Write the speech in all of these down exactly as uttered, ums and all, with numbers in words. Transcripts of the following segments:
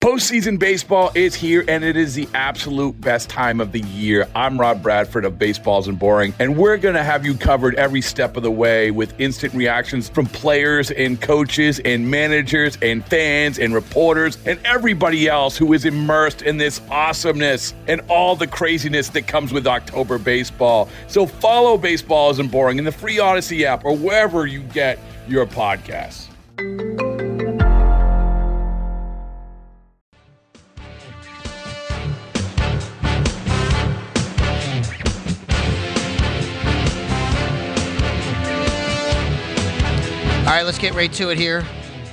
Postseason baseball is here, and it is the absolute best time of the year. I'm Rob Bradford of Baseball Isn't Boring, and we're going to have you covered every step of the way with instant reactions from players and coaches and managers and fans and reporters and everybody else who is immersed in this awesomeness and all the craziness that comes with October baseball. So follow Baseball Isn't Boring in the free Odyssey app or wherever you get your podcasts. All right, let's get right to it here.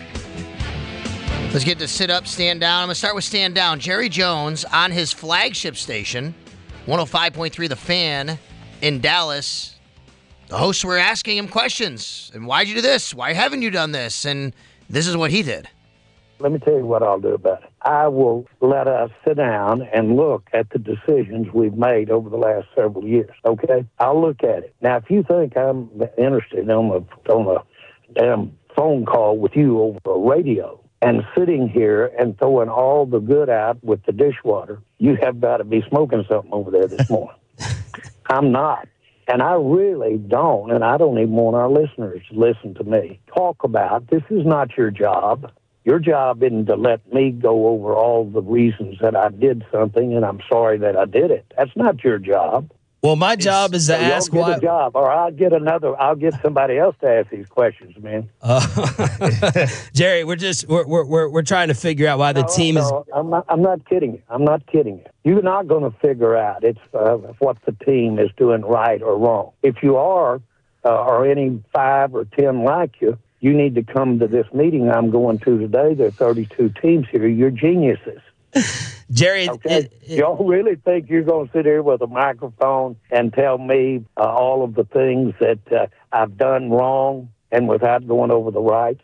Let's get to sit up, stand down. I'm going to start with stand down. Jerry Jones on his flagship station, one oh five point three The Fan in Dallas. The hosts were asking him questions. And why'd you do this? Why haven't you done this? And this is what he did. Let me tell you what I'll do about it. I will let us sit down and look at the decisions we've made over the last several years, okay? I'll look at it. Now, if you think I'm interested on a, on a damn phone call with you over a radio and sitting here and throwing all the good out with the dishwater, you have got to be smoking something over there this morning. I'm not. And I really don't, and I don't even want our listeners to listen to me talk about this is not your job. Your job isn't to let me go over all the reasons that I did something and I'm sorry that I did it. That's not your job. Well, my job is to so ask get why. A job, or I'll get another. I'll get somebody else to ask these questions, man. Uh, Jerry, we're just we're we're we're trying to figure out why the no, team no, is. I'm not. I'm not kidding you. I'm not kidding you. You're not going to figure out it's uh, what the team is doing right or wrong. If you are, uh, or any five or ten like you, you need to come to this meeting I'm going to today. There are thirty-two teams here. You're geniuses. Jerry, okay. it, it, y'all really think you're going to sit here with a microphone and tell me uh, all of the things that uh, I've done wrong and without going over the rights?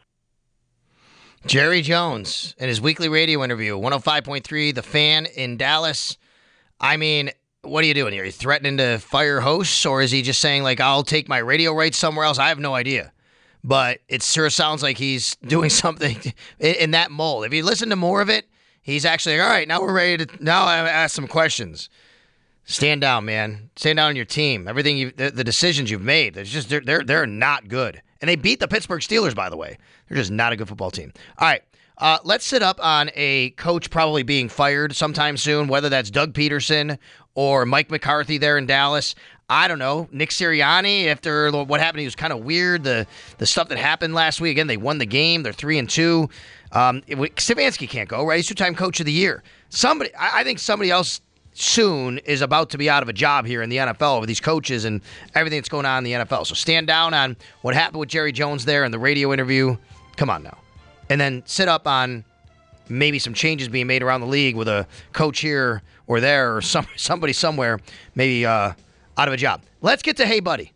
Jerry Jones in his weekly radio interview, one oh five point three The Fan in Dallas. I mean, what are you doing here? Are you threatening to fire hosts, or is he just saying, like, I'll take my radio rights somewhere else? I have no idea. But it sure sounds like he's doing something in, in that mold. If you listen to more of it, he's actually like, all right, now we're ready to, now I ask some questions. Stand down, man. Stand down on your team. Everything you, the, the decisions you've made, it's just, they're, they're, they're not good. And they beat the Pittsburgh Steelers, by the way. They're just not a good football team. All right, uh, let's sit up on a coach probably being fired sometime soon, whether that's Doug Peterson or Mike McCarthy there in Dallas. I don't know. Nick Sirianni, after what happened, he was kind of weird. The the stuff that happened last week, again, they won the game. They're three and two. Um, it, Stefanski can't go, right? He's two-time coach of the year. Somebody, I, I think somebody else soon is about to be out of a job here in the N F L with these coaches and everything that's going on in the N F L. So stand down on what happened with Jerry Jones there in the radio interview. Come on now. And then sit up on maybe some changes being made around the league with a coach here or there or some, somebody somewhere maybe uh, out of a job. Let's get to Hey Buddy.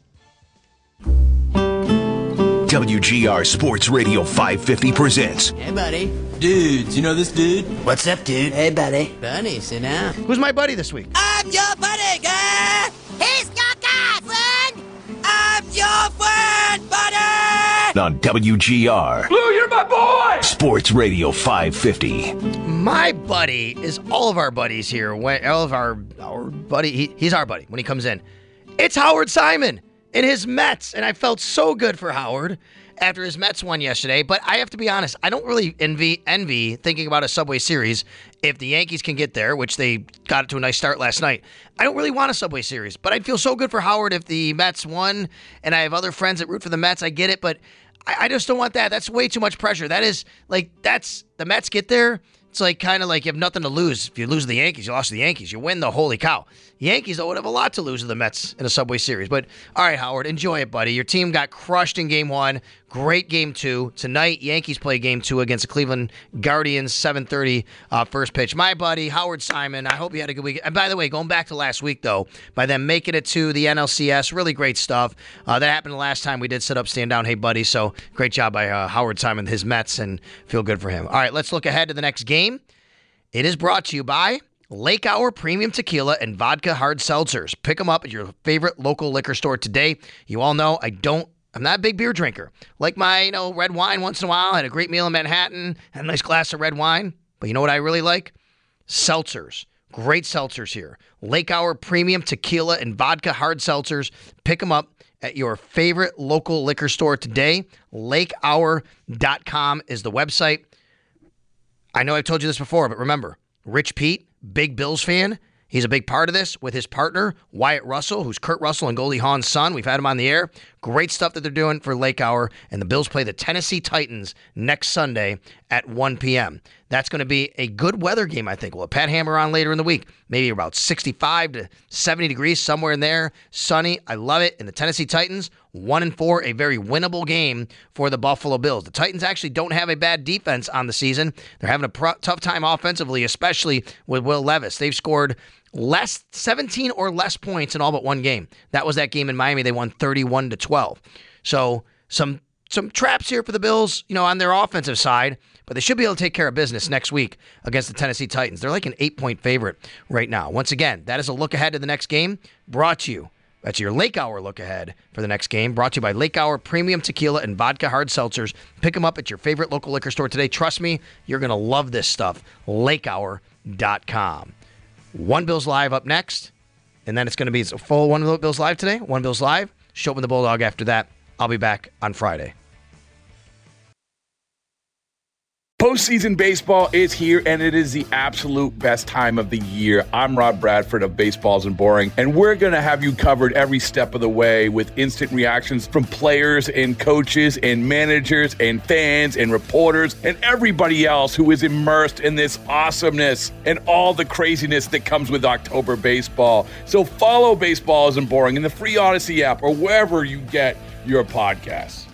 W G R Sports Radio five fifty presents. Hey, buddy. Dudes, you know this dude? What's up, dude? Hey, buddy. Buddy, sit down. Who's my buddy this week? I'm your buddy, guy. He's your guy, friend. I'm your friend, buddy. On W G R. Lou, you're my boy! Sports Radio five fifty. My buddy is all of our buddies here. When, all of our, our buddy, he, he's our buddy when he comes in. It's Howard Simon and his Mets. And I felt so good for Howard after his Mets won yesterday. But I have to be honest, I don't really envy, envy thinking about a Subway Series. If the Yankees can get there, which they got it to a nice start last night, I don't really want a Subway Series. But I'd feel so good for Howard if the Mets won. And I have other friends that root for the Mets. I get it, but I, I just don't want that. That's way too much pressure. That is, like, that's, the Mets get there. It's like kind of like you have nothing to lose. If you lose to the Yankees, you lost to the Yankees. You win, the holy cow. Yankees, though, would have a lot to lose to the Mets in a Subway Series. But, all right, Howard, enjoy it, buddy. Your team got crushed in game one. Great game two. Tonight, Yankees play game two against the Cleveland Guardians, seven thirty uh, first pitch. My buddy, Howard Simon, I hope you had a good week. And by the way, going back to last week, though, by them making it to the N L C S, really great stuff. Uh, that happened the last time we did sit up, stand down, hey, buddy. So, great job by uh, Howard Simon, his Mets, and feel good for him. All right, let's look ahead to the next game. It is brought to you by Lake Hour Premium Tequila and Vodka Hard Seltzers. Pick them up at your favorite local liquor store today. You all know I don't, I'm not a big beer drinker. Like my, you know, red wine once in a while. I had a great meal in Manhattan, had a nice glass of red wine. But you know what I really like? Seltzers. Great seltzers here. Lake Hour Premium Tequila and Vodka Hard Seltzers. Pick them up at your favorite local liquor store today. lake hour dot com is the website. I know I've told you this before, but remember, Rich Pete, big Bills fan, he's a big part of this with his partner, Wyatt Russell, who's Kurt Russell and Goldie Hawn's son. We've had him on the air. Great stuff that they're doing for Lake Hour, and the Bills play the Tennessee Titans next Sunday at one p.m. That's going to be a good weather game, I think. We'll have Pat Hammer on later in the week. Maybe about sixty-five to seventy degrees, somewhere in there. Sunny. I love it. And the Tennessee Titans, one and four, a very winnable game for the Buffalo Bills. The Titans actually don't have a bad defense on the season. They're having a pro- tough time offensively, especially with Will Levis. They've scored less seventeen or less points in all but one game. That was that game in Miami. They won thirty-one to twelve. So some some traps here for the Bills, you know, on their offensive side, but they should be able to take care of business next week against the Tennessee Titans. They're like an eight-point favorite right now. Once again, that is a look ahead to the next game brought to you. That's your Lake Hour look ahead for the next game, brought to you by Lake Hour Premium Tequila and Vodka Hard Seltzers. Pick them up at your favorite local liquor store today. Trust me, you're going to love this stuff. lake hour dot com. One Bills Live up next, and then it's going to be a full One Bills Live today. One Bills Live, show up in the Bulldog after that. I'll be back on Friday. Postseason baseball is here, and it is the absolute best time of the year. I'm Rob Bradford of Baseballs and Boring, and we're going to have you covered every step of the way with instant reactions from players and coaches and managers and fans and reporters and everybody else who is immersed in this awesomeness and all the craziness that comes with October baseball. So follow Baseballs and Boring in the free Odyssey app or wherever you get your podcasts.